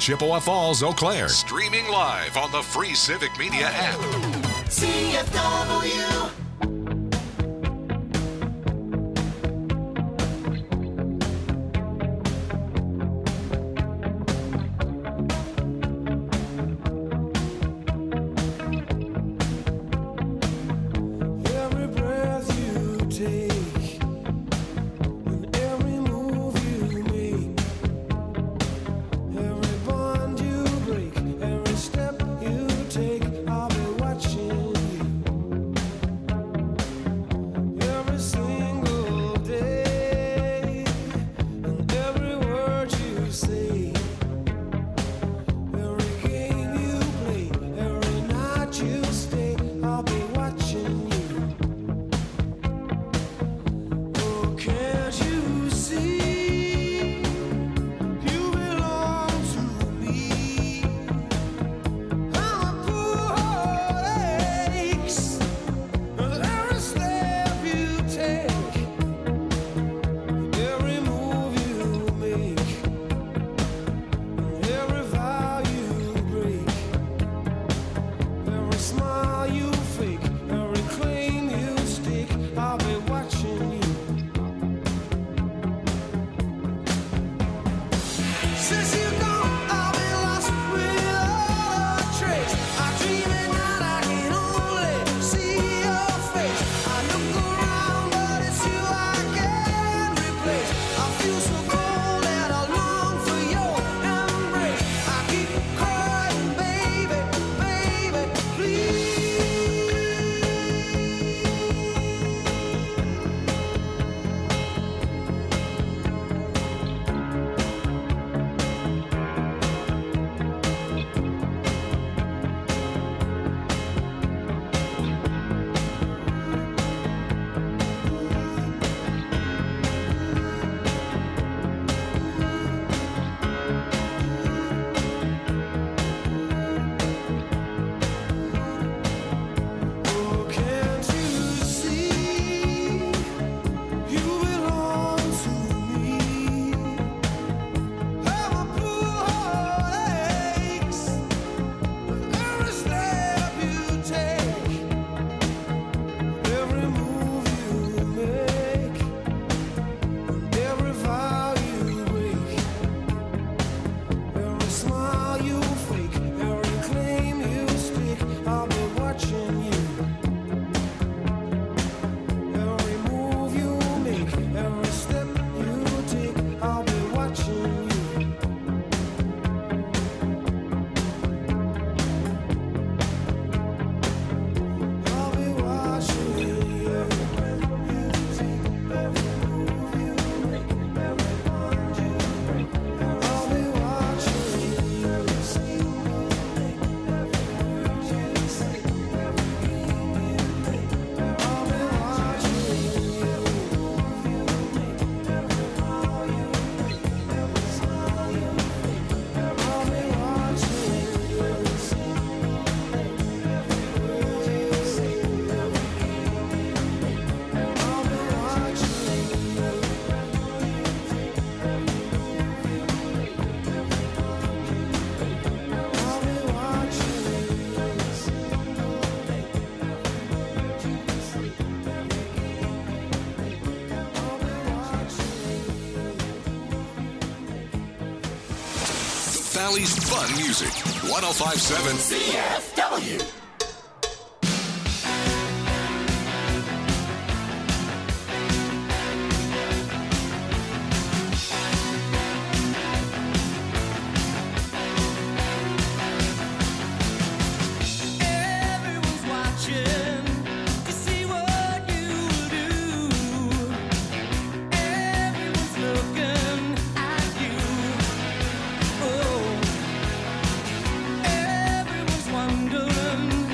Chippewa Falls, Eau Claire. Streaming live on the free Civic Media app. CFW. Valley's fun music. 105.7 CFW. Everyone's wondering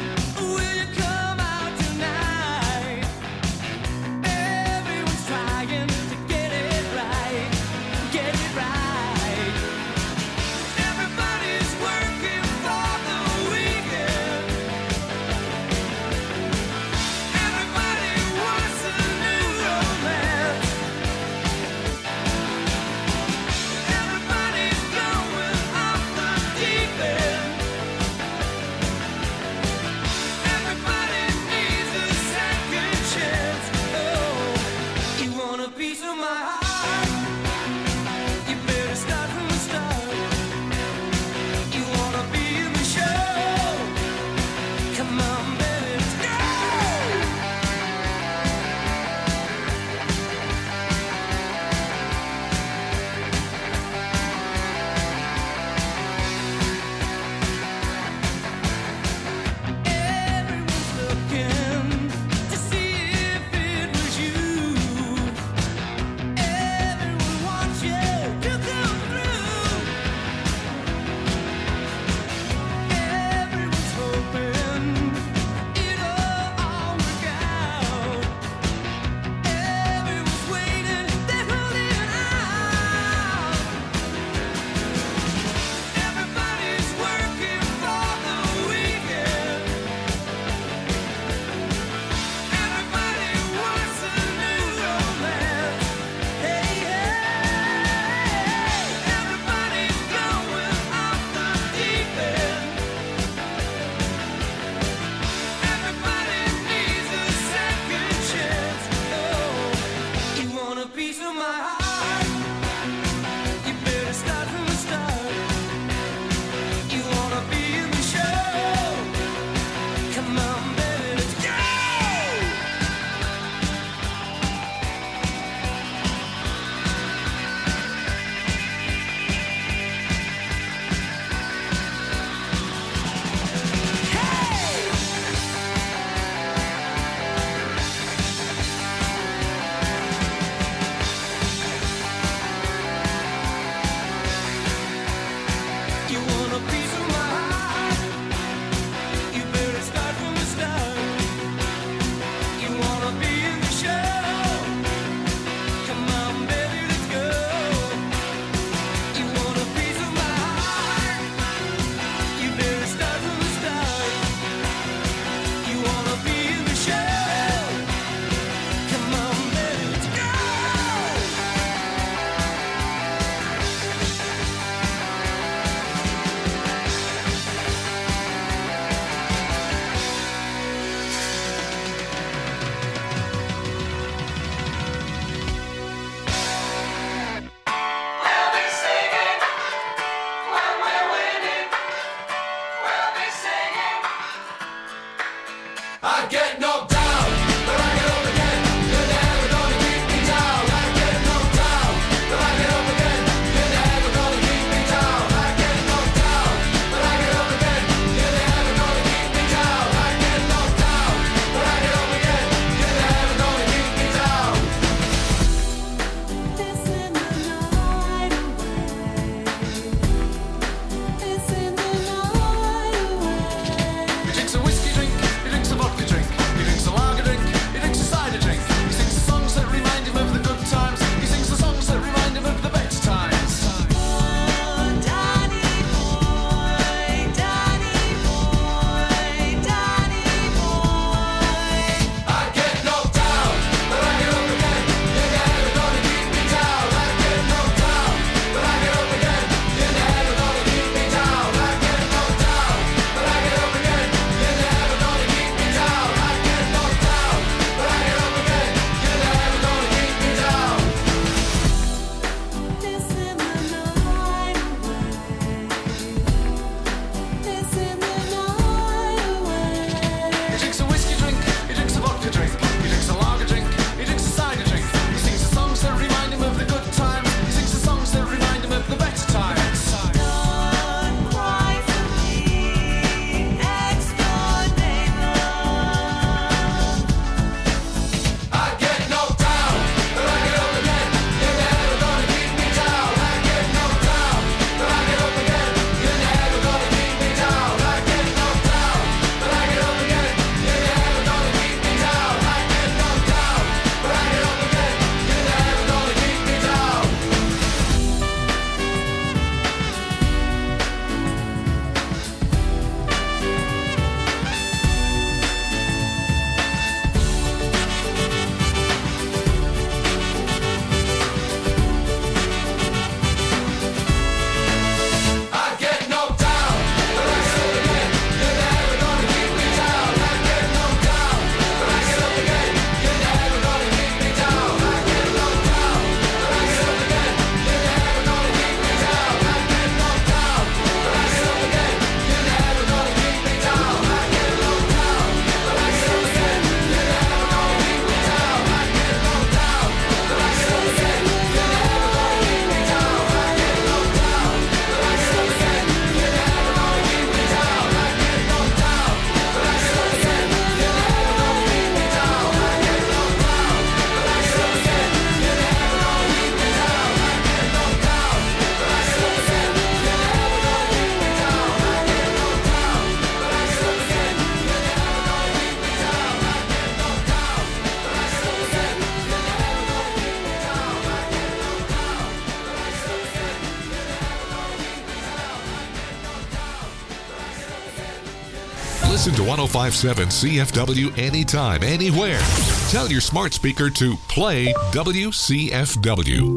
Listen to 1057 CFW anytime, anywhere. Tell your smart speaker to play WCFW.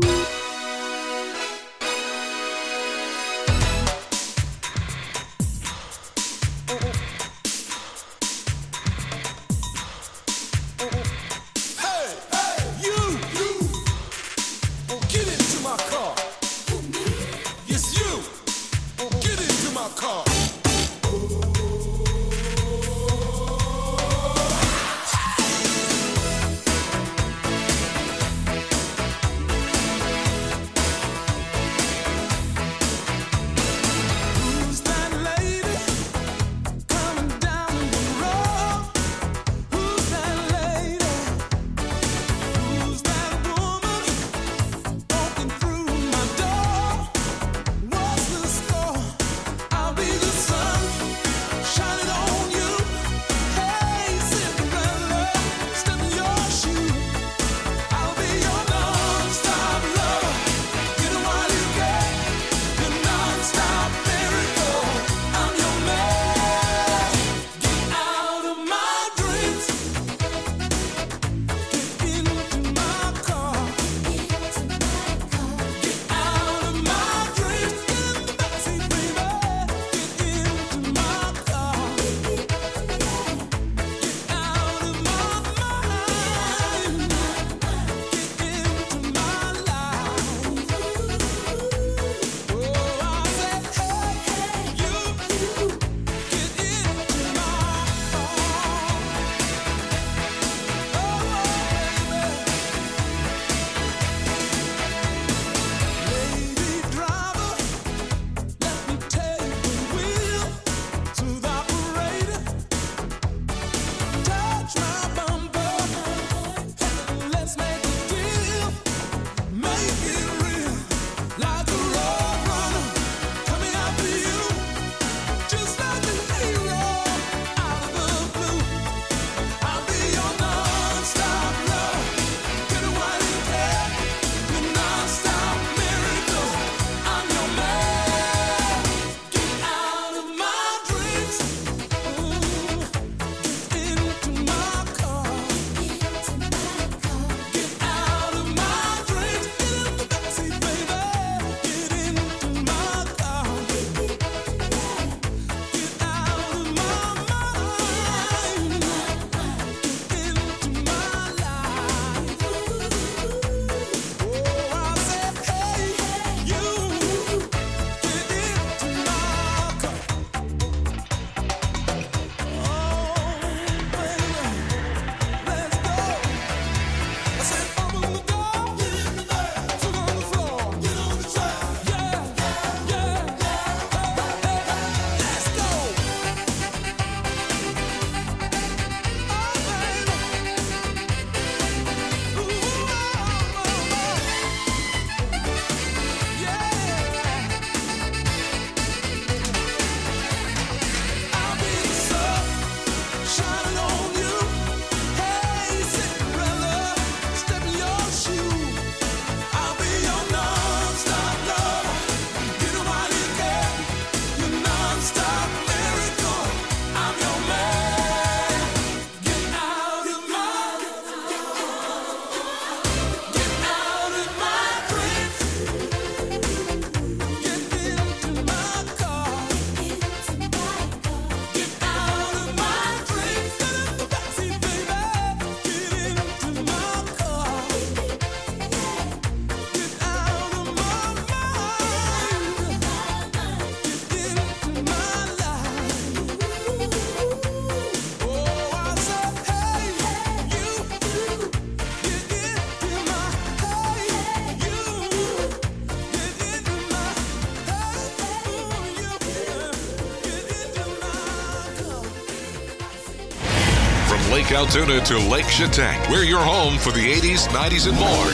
Lake Altoona to Lake Chetek. We're your home for the 80s, 90s, and more.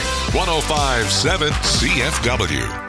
105.7 CFW.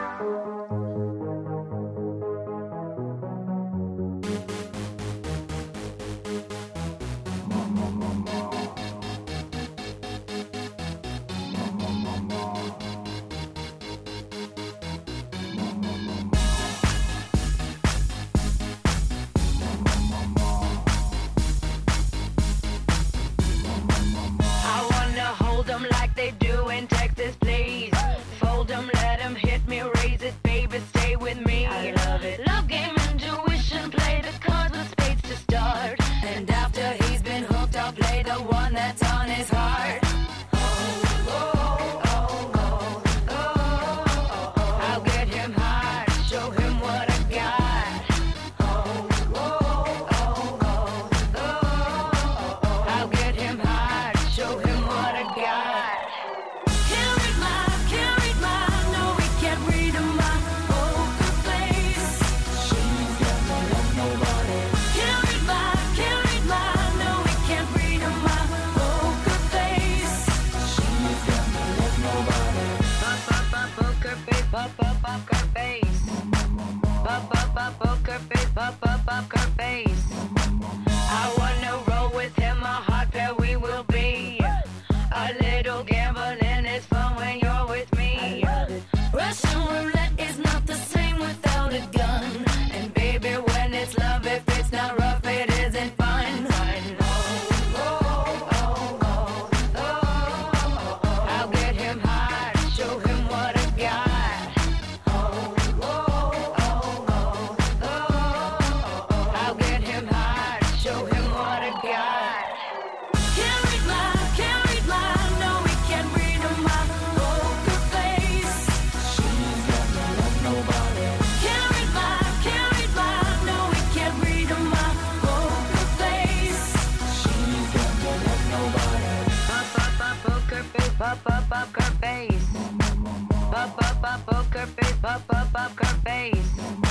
poker face. I wanna roll with him, a hot pair we will be. A little gambling is fun when you're with me. Russian roulette is not the same without a gun. And baby, when it's love, if it's not rough, it isn't fun. I'll get him high, show him what I got. I'll get him high, show him what I got. Can't read my, no, we can't read my poker face. She's got no love, nobody. Can't read my, no, we can't read my poker face. She's got no love, nobody. Poker face, poker face. Poker face, poker face.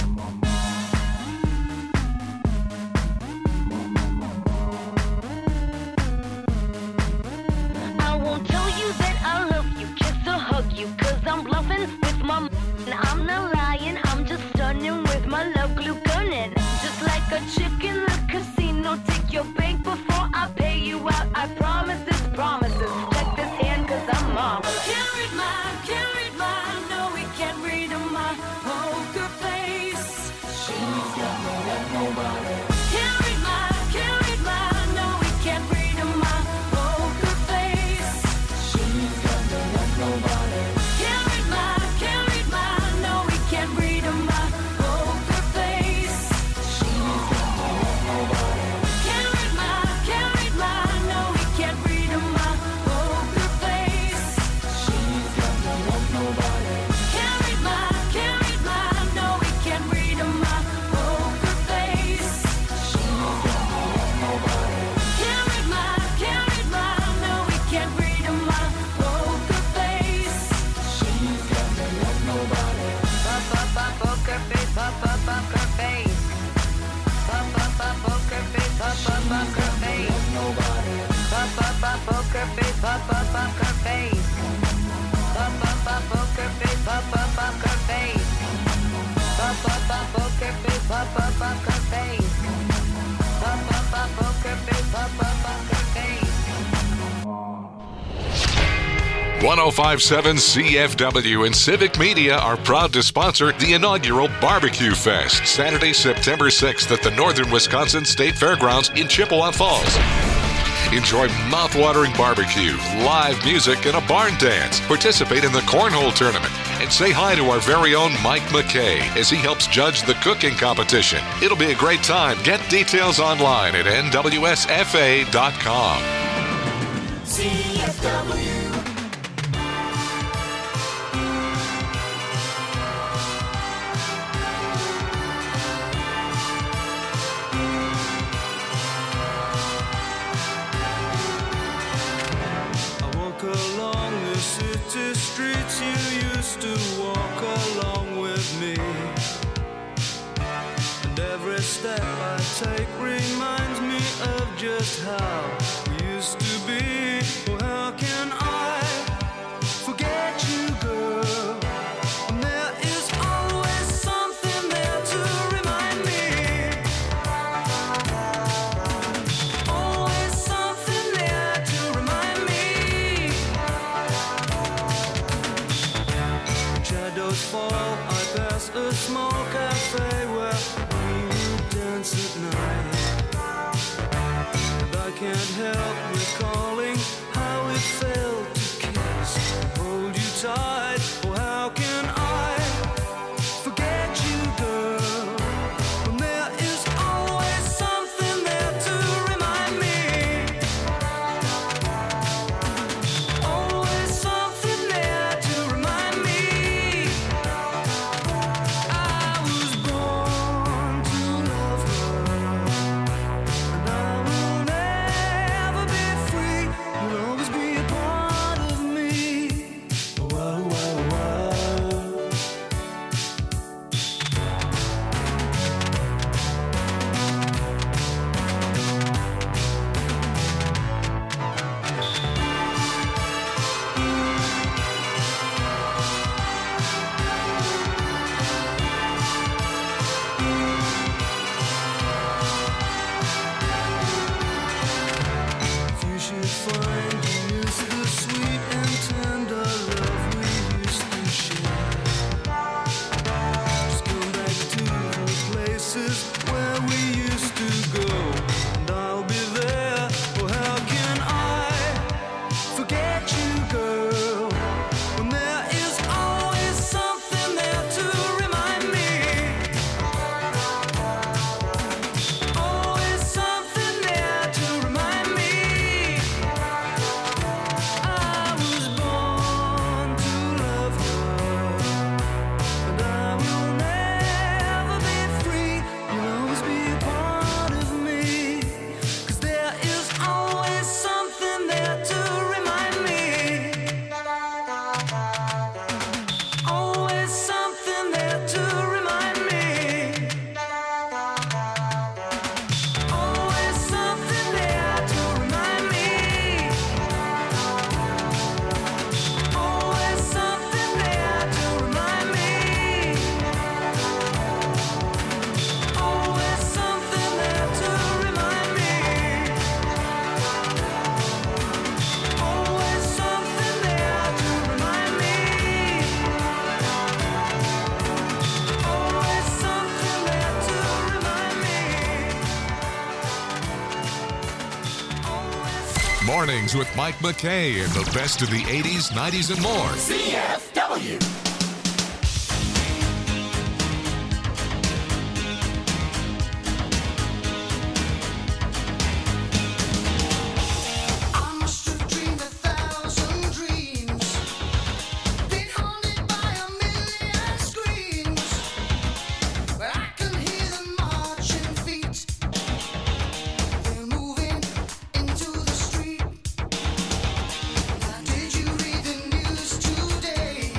I won't tell you that I love you, kiss or hug you, 'cause I'm bluffing with my I'm not lying, I'm just stunning with my love glue gunning. Just like a chick in the casino, take your bank before I pay you out. I promise this promises. Check this hand 'cause I'm marvelous. Can't read my, no, we can't read my poker face. She's got no love, nobody. Can't read my, no, we can't read my poker face. She's got no love, nobody. Can't read my, no, we can't read my poker face. She's got no love, nobody. Can't read my, no, we can't read my poker face. She's got no love, nobody. Can't read my, no, we can't read my poker face. She's got no love, nobody. Can't read my, no, we can't read my poker face. She's got no love, nobody. Poker face, poker face. Poker face, poker face. Nobody. Poker face, poker face. Poker face, poker face. Poker face, poker face. Poker face, poker face. 1057 CFW and Civic Media are proud to sponsor the inaugural Barbecue Fest, Saturday, September 6th at the Northern Wisconsin State Fairgrounds in Chippewa Falls. Enjoy mouth-watering barbecue, live music, and a barn dance. Participate in the cornhole tournament and say hi to our very own Mike McKay as he helps judge the cooking competition. It'll be a great time. Get details online at nwsfa.com. CFW. Along the city streets you used to walk along with me, and every step I take reminds me of just how we used to be. Well, how can I forget you, girl? And there is always something there to remind me. Always something there to remind me. Shadows fall, I pass a small cafe where we would dance at night. And I can't help recalling how it felt to kiss and hold you tight. Oh, how can I forget you, girl? When there is always something there to remind me. Always something there to remind me. I was born to love her, and I will never Mornings with Mike McKay and the best of the 80s, 90s, and more. CFW. Did you read the news today?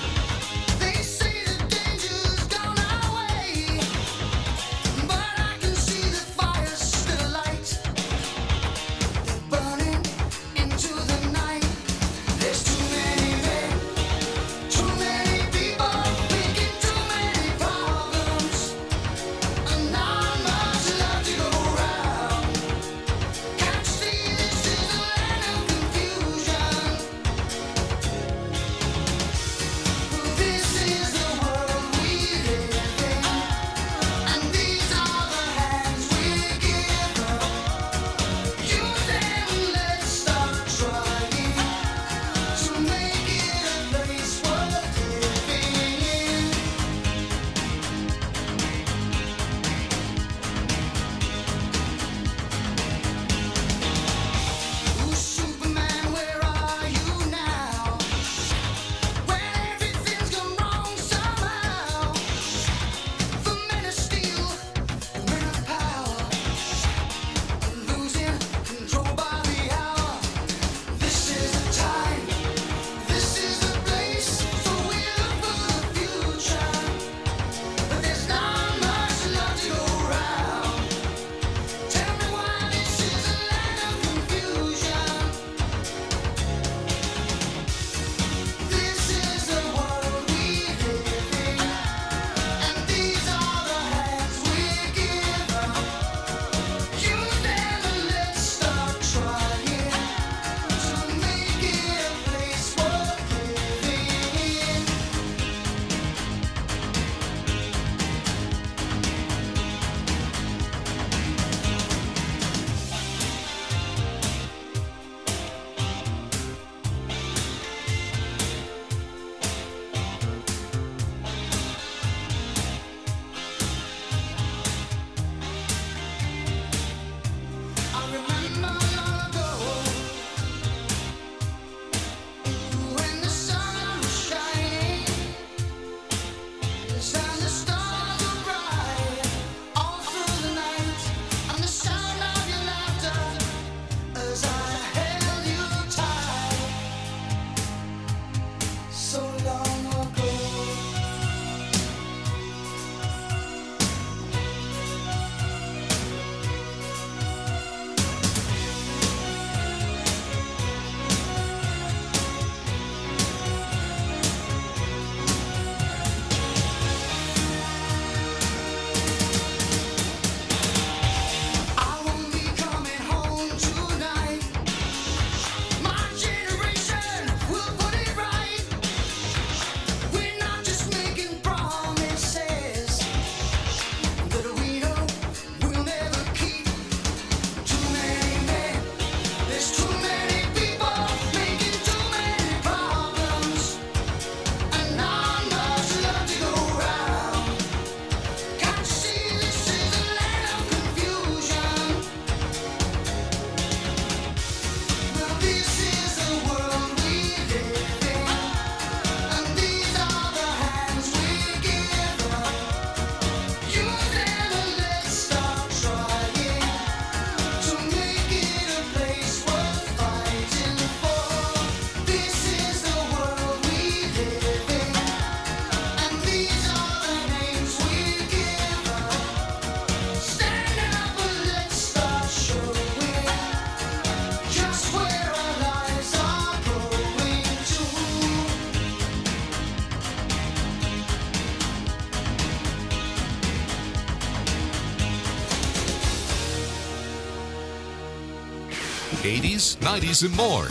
'80s, '90s, and more.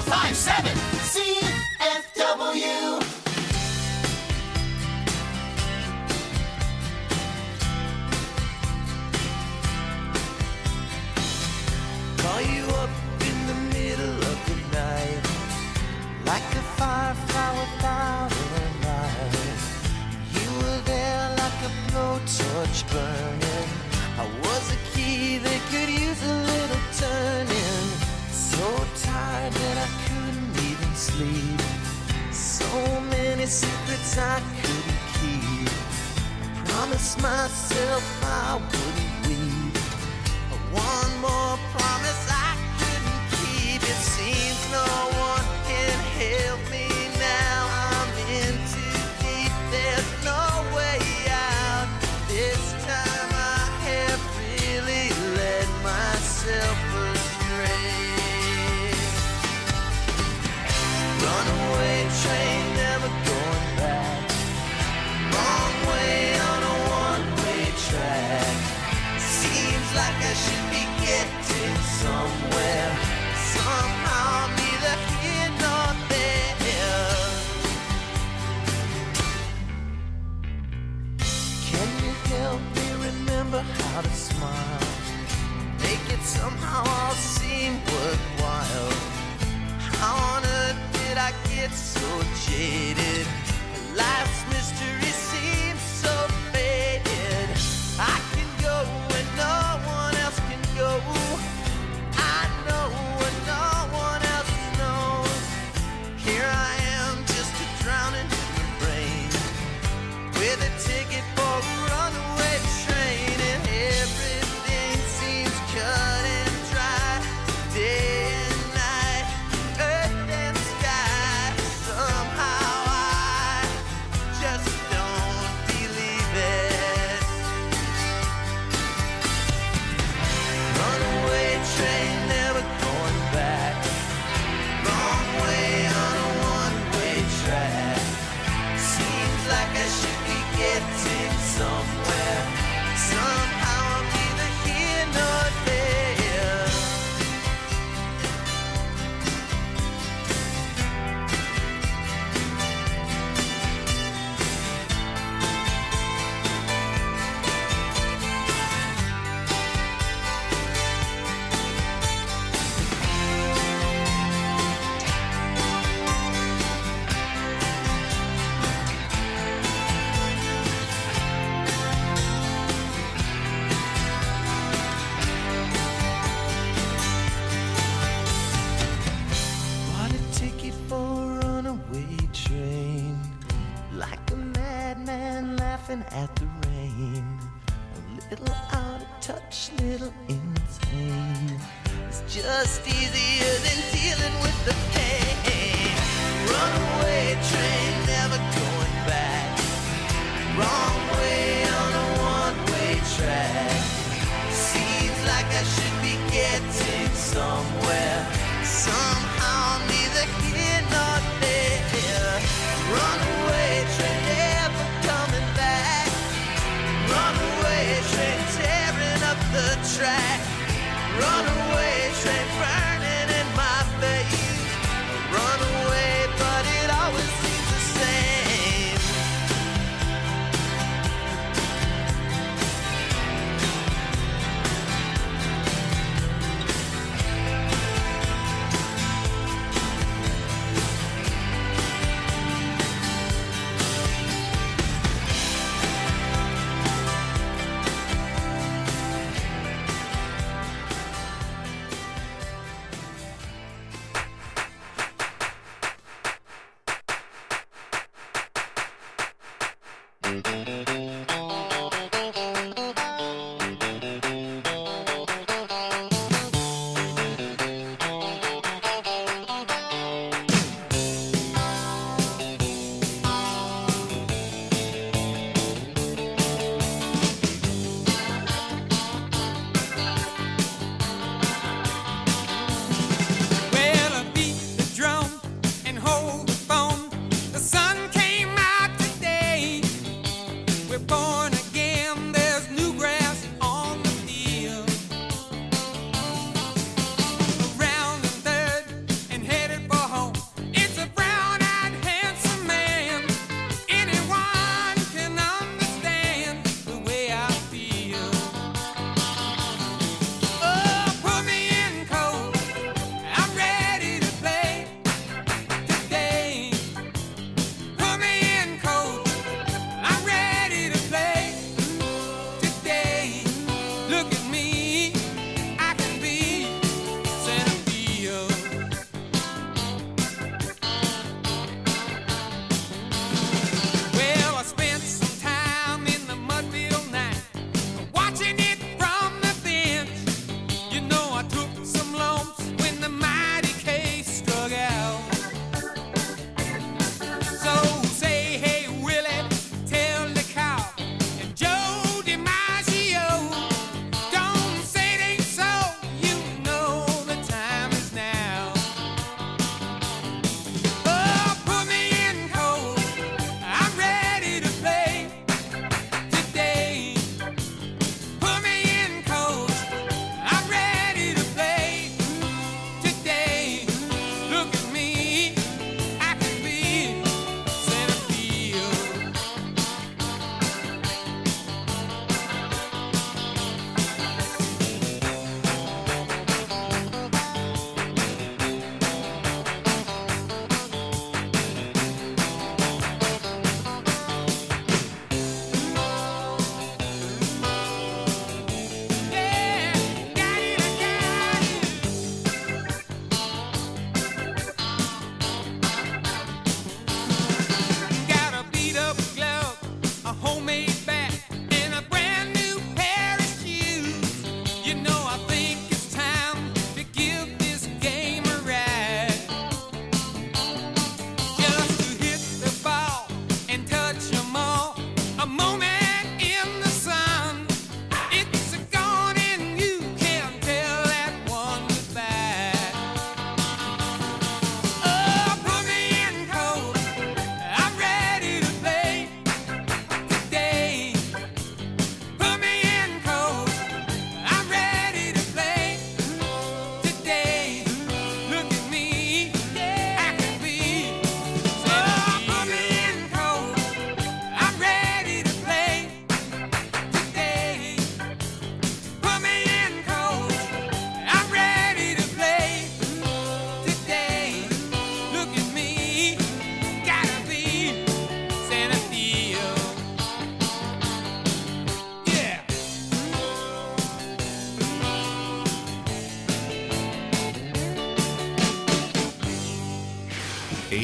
1057 CFW. Call you up in the middle myself I wouldn't wait. One more promise I couldn't keep. It seems no one can help me now. I'm in too deep, there's no way out. This time I have really led myself astray. Runaway train, never going back. Wrong way on a one-way track. Seems like I should be getting somewhere. Somehow I'm neither here nor there. Can you help me remember how to smile? Make it somehow all seem worthwhile. How on earth did I get so jaded? Life's mystery seems so faded. I can go where no one else can go. I know what no one else knows. Here I am, just a drowning human brain, with a ticket for a runaway train, and everything seems cut and dry. Day and night, earth and sky. Somehow I just don't believe it. Runaway train, never going back. Wrong way on a one-way track. Seems like I should be getting somewhere. Somehow I'm neither here nor there. Bought a ticket for a runaway train, like a madman laughing at the rain. A little out of touch, little insane. It's just easier than dealing with the pain. Runaway train, never going back. Wrong way on a one-way track. Seems like I should be getting somewhere. Somehow I'm neither here nor there. Runaway train, never coming back. Runaway train, tearing up the track. Runaway train, burning in my face. Runaway, but it always seems the same.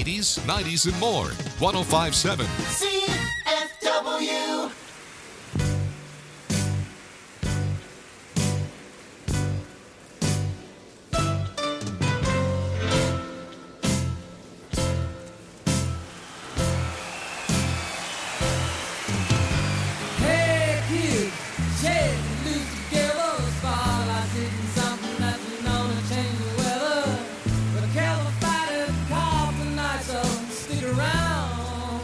80s, 90s, and more. 105.7. CFW. Hey kids, shake and loose together. Spotlight hitting something that's known to change the weather. The calified cough tonight, so stick around.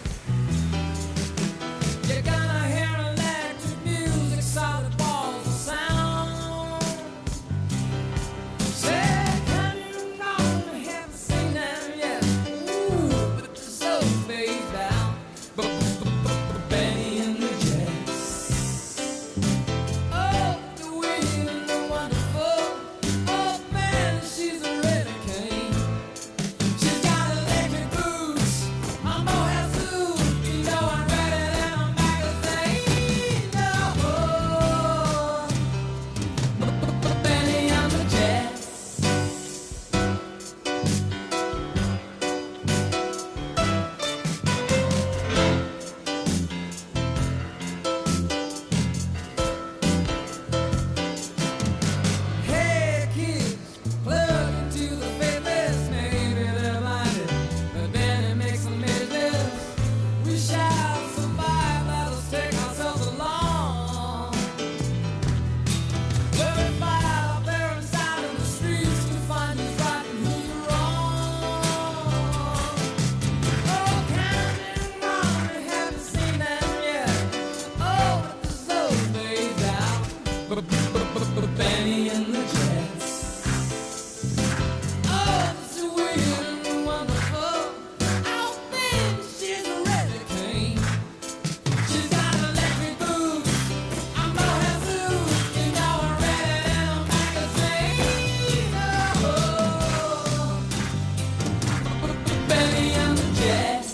You're gonna hear electric music, solid balls of sound. Say, can you know I haven't seen them yet? Ooh, but the soul fades down. Benny and the Jets. Oh, the weird and the wonderful. Oh man, she's a hurricane. She's got electric boots. I'm Moab suit. You know I'm better than a magazine. Oh, Benny and the Jets. Hey kids, plug into the faithless. Maybe they're blinded, but then it makes them business. We shall survive, let us take ourselves along. Verify out there inside of the streets to find who's right and who's wrong. Oh, counting wrong, we haven't seen them yet. Oh, but the soul fades out. Benny and the Jets. Oh, it's weird and wonderful. Oh, man, she's a hurricane. She's got electric boots. I'm Moab suit. You know I'm ready than a magazine. Oh, Benny and the Jets.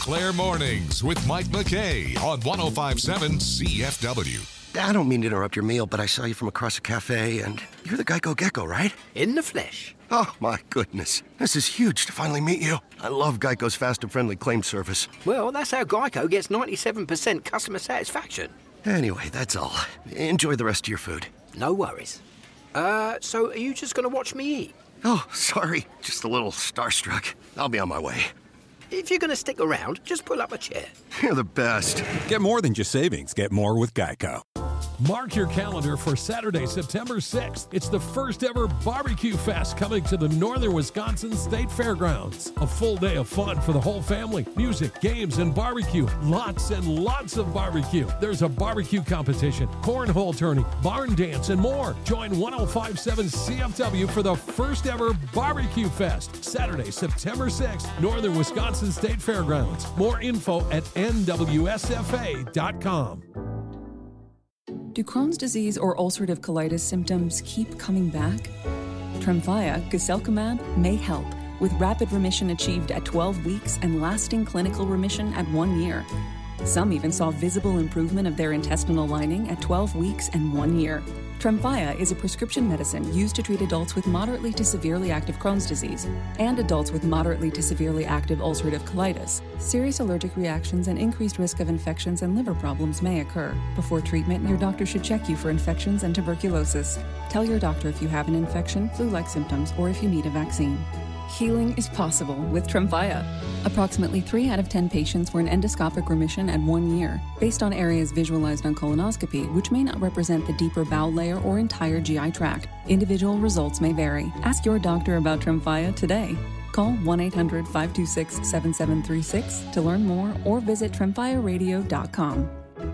Claire Mornings with Mike McKay on 105.7 CFW. I don't mean to interrupt your meal, but I saw you from across a cafe, and you're the Geico Gecko, right? In the flesh. Oh, my goodness. This is huge to finally meet you. I love Geico's fast and friendly claim service. Well, that's how Geico gets 97% customer satisfaction. Anyway, that's all. Enjoy the rest of your food. No worries. So are you just going to watch me eat? Oh, sorry. Just a little starstruck. I'll be on my way. If you're going to stick around, just pull up a chair. You're the best. Get more than just savings. Get more with Geico. Mark your calendar for Saturday, September 6th. It's the first ever Barbecue Fest coming to the Northern Wisconsin State Fairgrounds. A full day of fun for the whole family. Music, games, and barbecue. Lots and lots of barbecue. There's a barbecue competition, cornhole tourney, barn dance, and more. Join 105.7 CFW for the first ever Barbecue Fest. Saturday, September 6th, Northern Wisconsin State Fairgrounds. More info at nwsfa.com. Do Crohn's disease or ulcerative colitis symptoms keep coming back? Tremfya, guselkumab, may help, with rapid remission achieved at 12 weeks and lasting clinical remission at 1 year. Some even saw visible improvement of their intestinal lining at 12 weeks and 1 year. Tremfya is a prescription medicine used to treat adults with moderately to severely active Crohn's disease and adults with moderately to severely active ulcerative colitis. Serious allergic reactions and increased risk of infections and liver problems may occur. Before treatment, your doctor should check you for infections and tuberculosis. Tell your doctor if you have an infection, flu-like symptoms, or if you need a vaccine. Healing is possible with Tremfya. Approximately 3 out of 10 patients were in endoscopic remission at 1 year, based on areas visualized on colonoscopy, which may not represent the deeper bowel layer or entire GI tract. Individual results may vary. Ask your doctor about Tremfya today. Call 1-800-526-7736 to learn more or visit tremfyaradio.com.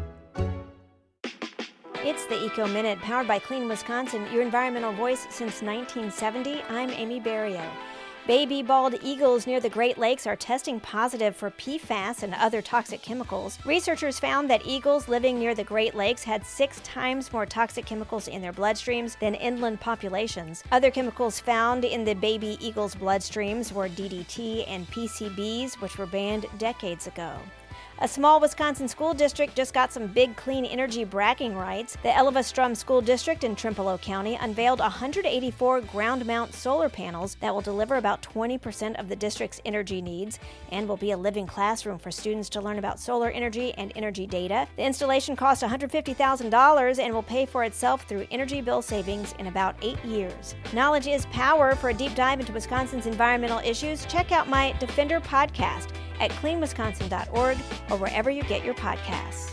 It's the Eco Minute, powered by Clean Wisconsin, your environmental voice since 1970. I'm Amy Barrio. Baby bald eagles near the Great Lakes are testing positive for PFAS and other toxic chemicals. Researchers found that eagles living near the Great Lakes had 6 times more toxic chemicals in their bloodstreams than inland populations. Other chemicals found in the baby eagles' bloodstreams were DDT and PCBs, which were banned decades ago. A small Wisconsin school district just got some big clean energy bragging rights. The Elva-Strum School District in Trempealeau County unveiled 184 ground-mount solar panels that will deliver about 20% of the district's energy needs and will be a living classroom for students to learn about solar energy and energy data. The installation cost $150,000 and will pay for itself through energy bill savings in about 8 years. Knowledge is power. For a deep dive into Wisconsin's environmental issues, check out my Defender podcast at cleanwisconsin.org or wherever you get your podcasts.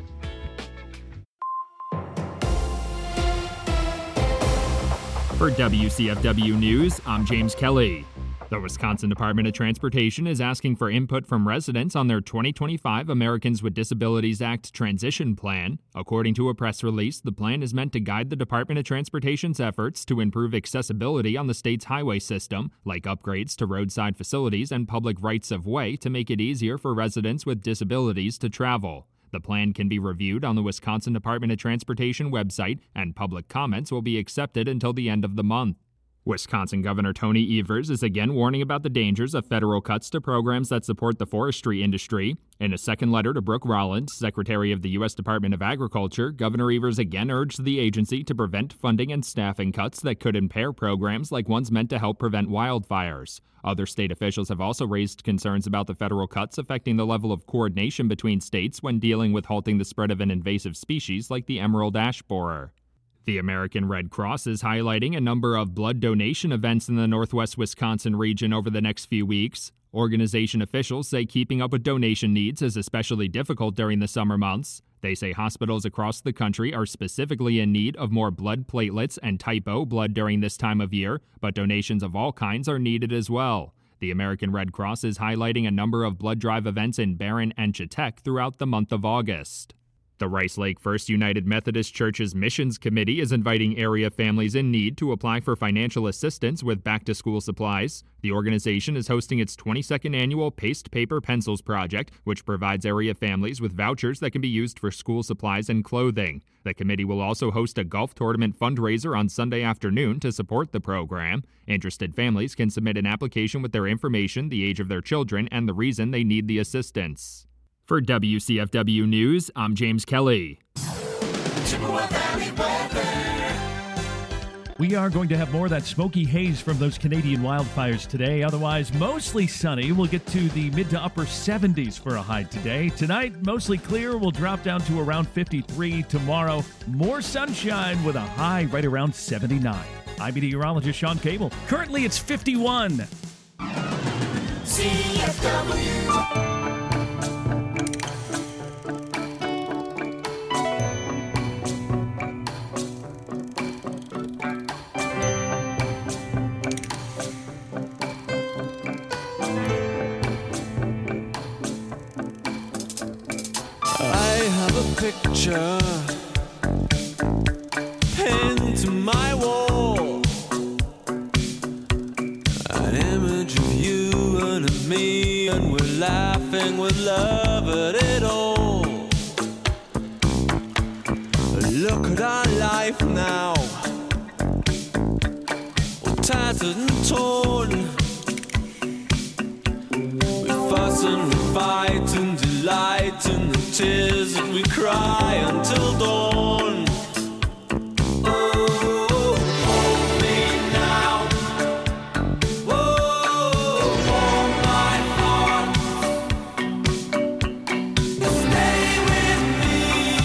For WCFW News, I'm James Kelly. The Wisconsin Department of Transportation is asking for input from residents on their 2025 Americans with Disabilities Act transition plan. According to a press release, the plan is meant to guide the Department of Transportation's efforts to improve accessibility on the state's highway system, like upgrades to roadside facilities and public rights-of-way to make it easier for residents with disabilities to travel. The plan can be reviewed on the Wisconsin Department of Transportation website, and public comments will be accepted until the end of the month. Wisconsin Governor Tony Evers is again warning about the dangers of federal cuts to programs that support the forestry industry. In a second letter to Brooke Rollins, Secretary of the U.S. Department of Agriculture, Governor Evers again urged the agency to prevent funding and staffing cuts that could impair programs like ones meant to help prevent wildfires. Other state officials have also raised concerns about the federal cuts affecting the level of coordination between states when dealing with halting the spread of an invasive species like the emerald ash borer. The American Red Cross is highlighting a number of blood donation events in the northwest Wisconsin region over the next few weeks. Organization officials say keeping up with donation needs is especially difficult during the summer months. They say hospitals across the country are specifically in need of more blood platelets and type O blood during this time of year, but donations of all kinds are needed as well. The American Red Cross is highlighting a number of blood drive events in Barron and Chetek throughout the month of August. The Rice Lake First United Methodist Church's Missions Committee is inviting area families in need to apply for financial assistance with back-to-school supplies. The organization is hosting its 22nd annual Paste Paper Pencils project, which provides area families with vouchers that can be used for school supplies and clothing. The committee will also host a golf tournament fundraiser on Sunday afternoon to support the program. Interested families can submit an application with their information, the age of their children, and the reason they need the assistance. For WCFW News, I'm James Kelly. We are going to have more of that smoky haze from those Canadian wildfires today. Otherwise, mostly sunny. We'll get to the mid to upper 70s for a high today. Tonight, mostly clear. We'll drop down to around 53. Tomorrow, more sunshine with a high right around 79. I'm meteorologist Sean Cable. Currently, it's 51. CFW. Picture pinned to my wall, an image of you and of me, and we're laughing with love at it all. Look at our life now, all tattered and torn. We fuss and we fight and delight in the tears that we cry until dawn. Oh, hold me now. Oh, hold my heart. Stay with me.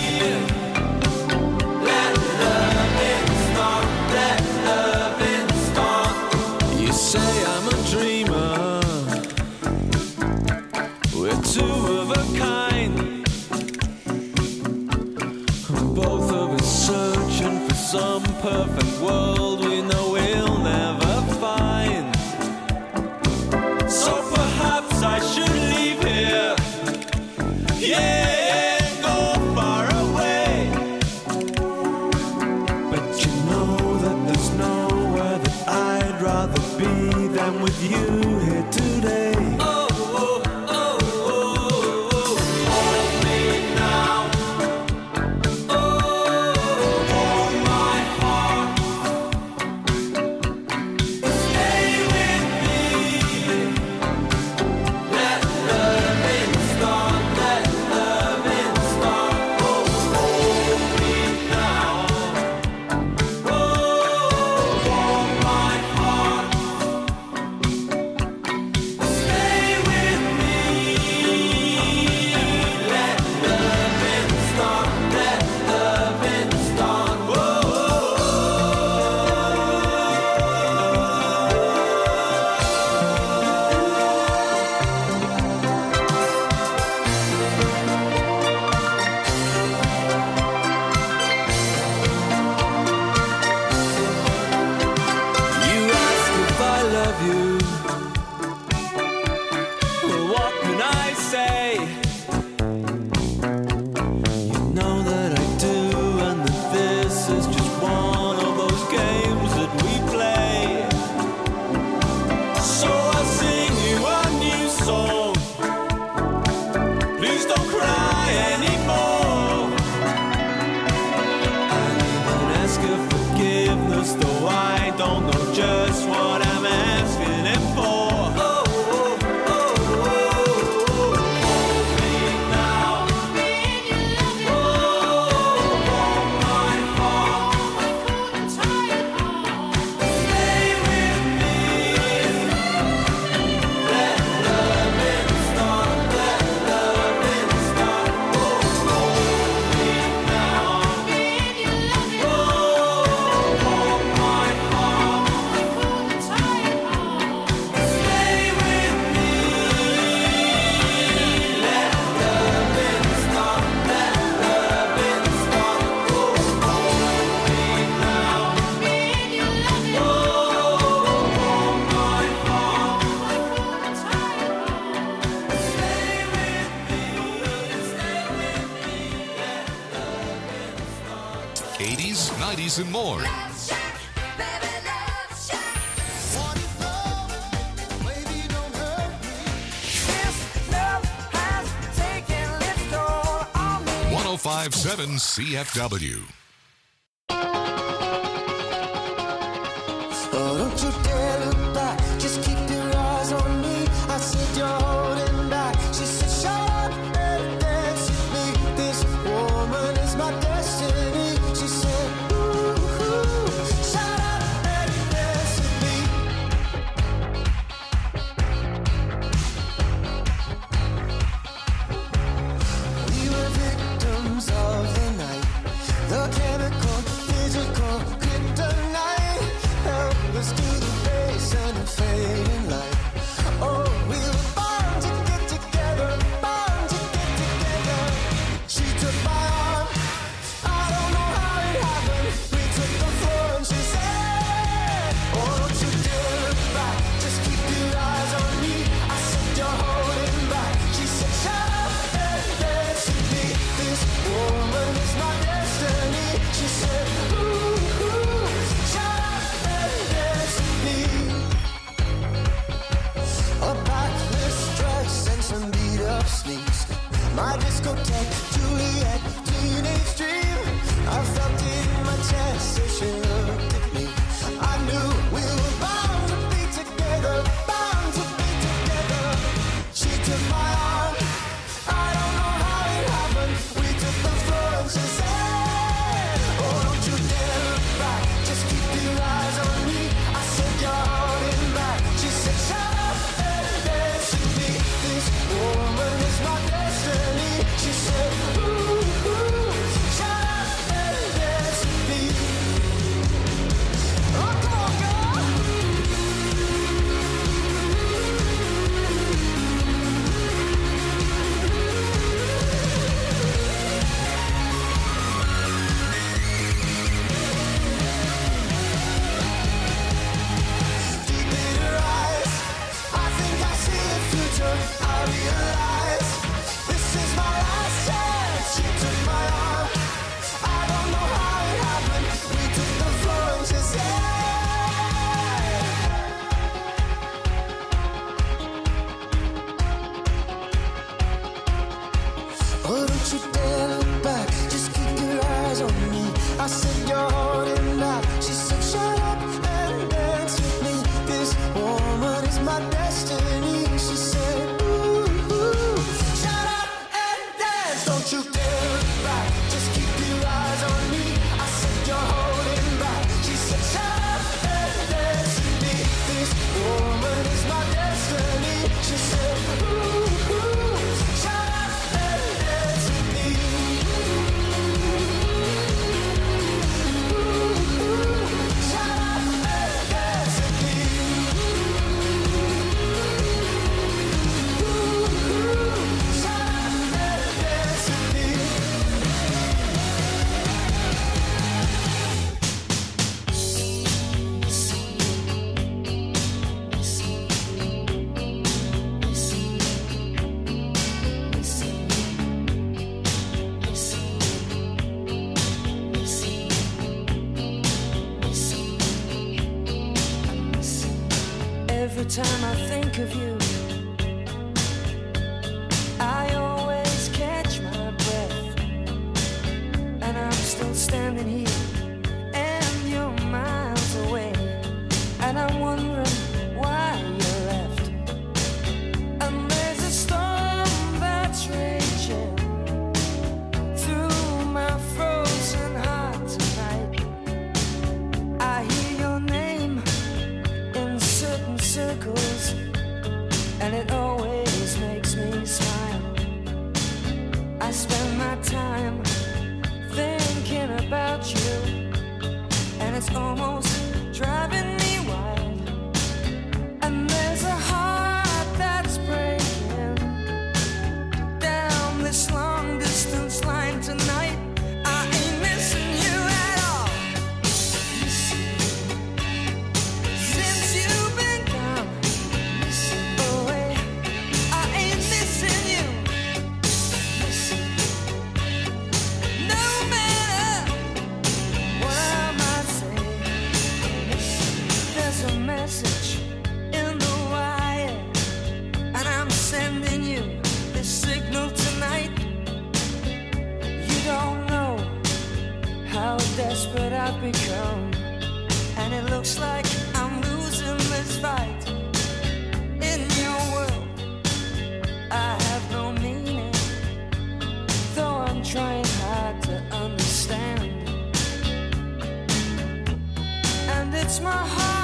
Let loving start. Let loving start. You say I'm a dreamer. We're two of a kind. Both of us searching for some perfect world we know we'll never find. So perhaps I should leave here, yeah, and go far away. But you know that there's nowhere that I'd rather be than with you here today. Stay these and more. Oh 1057 CFW. Oh, don't you dare look back, just keep your eyes on me. I said you're holding back. She said shut up and dance with me. This woman is my destiny. She said ooh, shut up and dance with me. We were victims of the night, the chemical, physical kryptonite. Helpless to the base and the fading light. Oh, we were bound to get together, bound to get together. She took my arm, I don't know how it happened. We took the floor and she said, oh, don't you dare look back, just keep your eyes on me. I said you're holding back. She said shut up and dance with me. This woman is my destiny. She said ooh, shut up and dance with me. A backless dress and some beat up sneaks. My discotheque, Juliet, teenage dream. I felt it in my chest as she looked at me. I knew we were bound to be together, bound to be together. She took my arm, I don't know how it happened. We took the floor and she said, oh, don't you dare look back, just keep your eyes on me. I said you're holding back. She said shut up and dance with me. This woman is my destiny. She said ooh, shut up and dance with me. Oh, come on, girl. Deep in her eyes, I think I see a future. I realize this is my last chance. She took my arm, I don't know how it happened. We took the floor and she said, oh, don't you dare look back, just keep your eyes on me. I said you're holding back. She said shut up and dance with me. This woman is my destiny. She said ooh, shut up and dance. Don't you dare look back, just keep your eyes on me. I said you're holding back. She said shut up and dance with me. This woman is my destiny. She said ooh, shut up and dance with me. Shut up and dance with me. Shut up and dance with me. Every time I think of you, I always catch my breath. And I'm still standing here, and you're miles away. And I'm wondering why you left. And there's a storm that's raging through my frozen heart tonight. I hear your name in certain circles, and it always makes me smile. I spend my time thinking about you, and it's almost driving me wild. And there's a heart that's breaking down this long distance line tonight. I ain't missing you at all. Since you've been gone away, I ain't missing you. No matter what I might it's my heart.